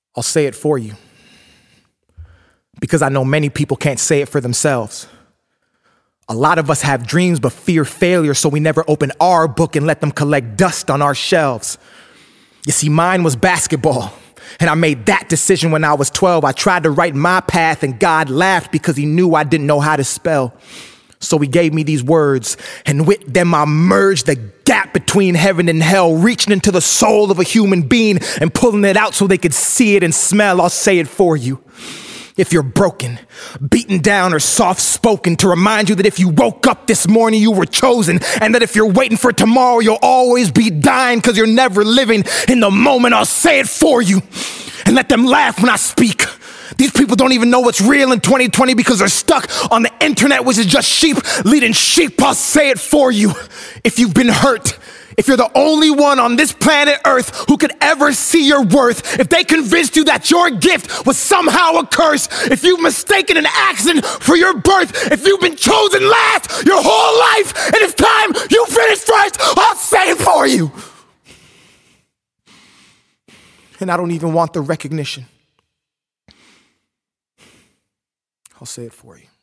I'll say it for you, because I know many people can't say it for themselves. A lot of us have dreams but fear failure, so we never open our book and let them collect dust on our shelves. You see, mine was basketball, and I made that decision when I was 12. I tried to write my path, and God laughed because he knew I didn't know how to spell. So he gave me these words, and with them I merged the gap between heaven and hell, reaching into the soul of a human being and pulling it out so they could see it and smell. I'll say it for you. If you're broken, beaten down, or soft-spoken, to remind you that if you woke up this morning, you were chosen, and that if you're waiting for tomorrow, you'll always be dying because you're never living in the moment. I'll say it for you, and let them laugh when I speak. These people don't even know what's real in 2020 because they're stuck on the internet, which is just sheep leading sheep. I'll say it for you. If you've been hurt, if you're the only one on this planet Earth who could ever see your worth, if they convinced you that your gift was somehow a curse, if you've mistaken an accident for your birth, if you've been chosen last your whole life, and it's time you finish first, I'll say it for you. And I don't even want the recognition. I'll say it for you.